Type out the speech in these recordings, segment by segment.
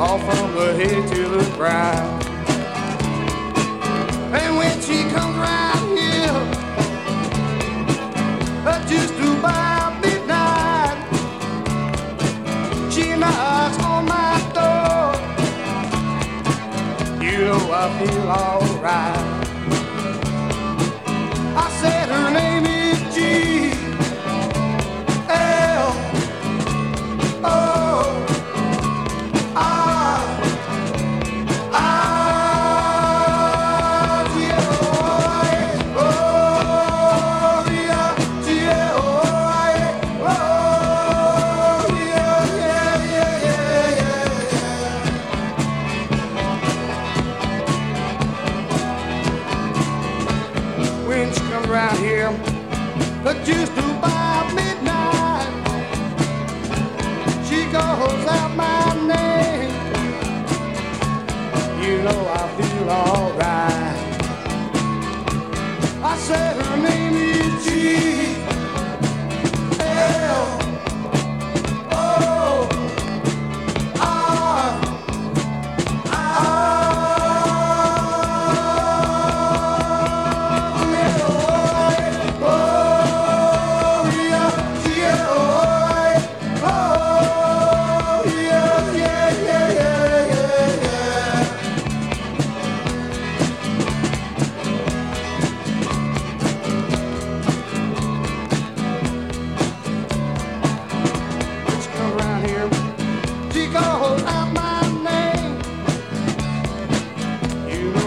all from the head to the ground. And when she comes around here, just about midnight, she knocks on my door. You know I feel alright. I said her name is around here, but just about midnight, she calls out my name. You know I feel alright. I said her name is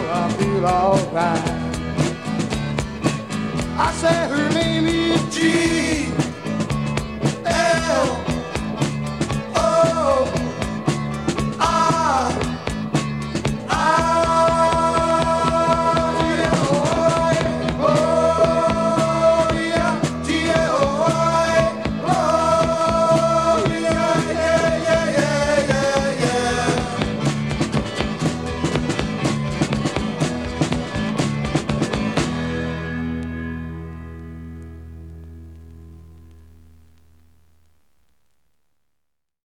alright. I said her name is G.